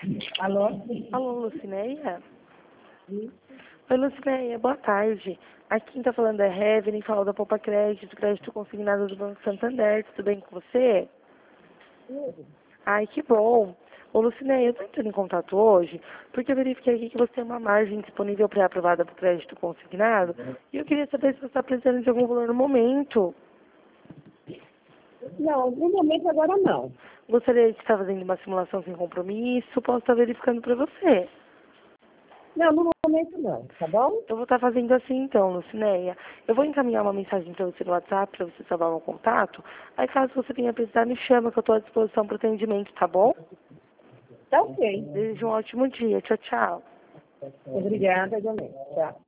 Alô? Alô, Lucineia? Oi, Lucineia, boa tarde. Aqui quem tá falando é Heaven, fala da Poupa crédito consignado do Banco Santander. Tudo bem com você? Ai, que bom. Ô, Lucineia, eu tô entrando em contato hoje porque eu verifiquei aqui que você tem uma margem disponível pré-aprovada para o crédito consignado e eu queria saber se você está precisando de algum valor no momento. Não, no momento agora não. Gostaria de estar fazendo uma simulação sem compromisso, posso estar verificando para você. Não, no momento não, tá bom? Eu vou estar fazendo assim então, Lucineia. Eu vou encaminhar uma mensagem para você no WhatsApp, para você salvar meu contato. Aí caso você venha precisar, me chama que eu estou à disposição para atendimento, tá bom? Tá ok. Desejo um ótimo dia. Tchau, tchau. Obrigada, Janete. Tchau.